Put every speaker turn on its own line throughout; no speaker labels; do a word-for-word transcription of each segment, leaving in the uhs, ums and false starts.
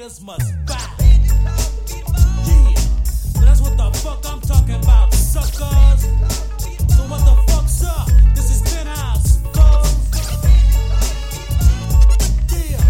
players must bow. Yeah, so that's what the fuck I'm talking about, suckers. So what the fuck's up? This is Penthouse, folks. Yeah.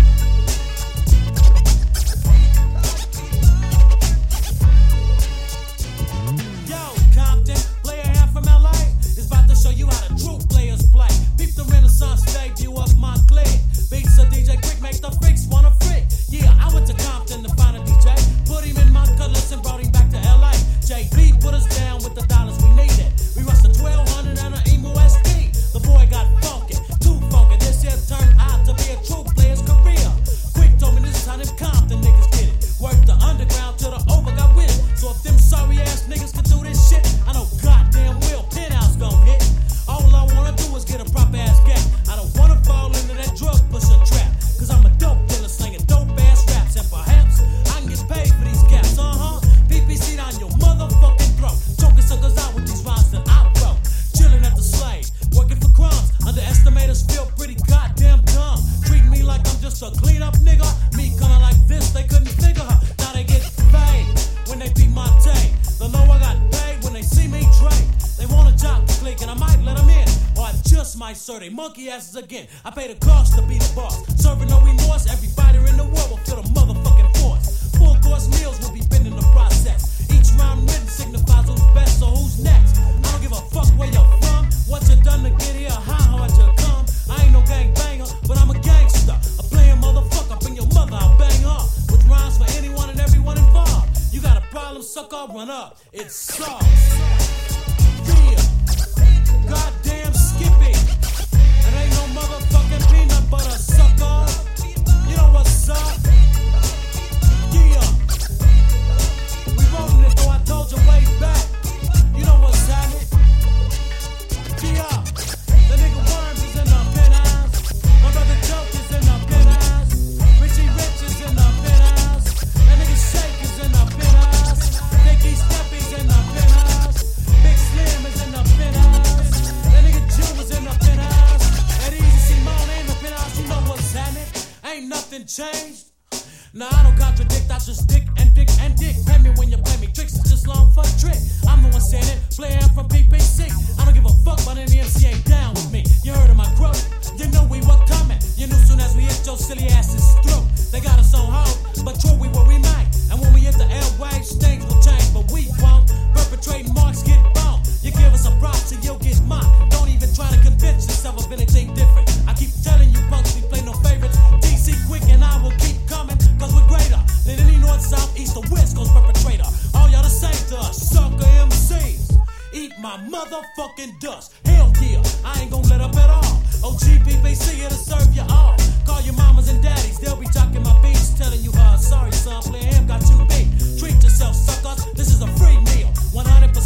Yo, Compton, player half from L A is about to show you how the true players play. Peep the Renaissance debut of Montclair. Beats a D J Quick, make the freaks wanna freak. Yeah, I went to Compton to find a D J. Put him in my colors and brought him back to L A. J B put us down with the dollars we needed. We rushed a twelve hundred and an Emu S P. The boy got funky, too funky. This year turned out to be a true player's career. Quick told me this is how them Compton niggas did it. Worked the underground till the over got with it. So if them sorry ass niggas could do this shit, I know goddamn well Penthouse gon' hit. All I wanna do is get a proper ass gap. I don't wanna fall into that drug pusher trap. Cause I'm a dope dealer slinging dope ass raps. And perhaps I can get paid for these gaps, uh-huh. P P C down your motherfucking throat. Choking suckers out with these rhymes that I wrote. Chilling at the slave, working for crumbs. Underestimators feel pretty goddamn dumb. Treat me like I'm just a clean up nigga. Me coming like this, they couldn't figure her. Now they get paid when they beat my tape. They know I got paid when they see me trade. They wanna jock the click and I might let them in. Or I just might serve they monkey asses again. I pay the cost to be the boss. Serving no remorse, every fighter in the world will feel the motherfucking force. Full course meals will be bending the process. Each round written signifies who's best, so who's next? I don't give a fuck where you're from. What you done to get here, how hard you come. I ain't no gang banger, but I'm a gangster. A playing motherfucker, bring your mother, I'll bang her. With rhymes for anyone and everyone involved. You got a problem, sucker, run up. It's sauce. Yeah. Goddamn Skippy. It ain't no motherfucking peanut butter, sucker. You know what's up? Yeah. We rolling it though I told you way back. You know what's happening? Yeah. The nigga Worms is in the Penthouse. My brother Joke is in the Penthouse. Richie Rich is in the Penthouse. That nigga Shake is in the Penthouse. Nicky Steppy's in the Penthouse. Big Slim is in the Penthouse. That nigga Jew is in the Penthouse. That Easy Simone in the Penthouse. You know what's happening? Ain't nothing changed. Nah, I don't contradict, I just dick and dick and dick. Pay me when you play me, tricks is just long for the trick. I'm the one saying it, playing from P P C. I don't give a fuck about any M C ain't down with me. You heard of my crew, you know we were coming. You knew soon as we hit your silly asses through. They got us on hold, but true we will remain. And when we hit the airwaves, things will change, but we won't. Perpetrating marks get boned. You give us a props and you'll get mocked. Don't even try to convince yourself of anything different. I keep telling you punks we play no favorites. D C Quick and I will keep coming. Cause we're greater than any north, south, east, or west coast perpetrator. All y'all the same to us, sucker M Cs. Eat my motherfucking dust. Hell yeah, I ain't gon' let up at all. O G P P C here to serve you all. Call your mamas and daddies, they'll be talking my beats. Telling you, uh, sorry son, player him got you beat. Treat yourself, suckers, this is a free meal. one hundred percent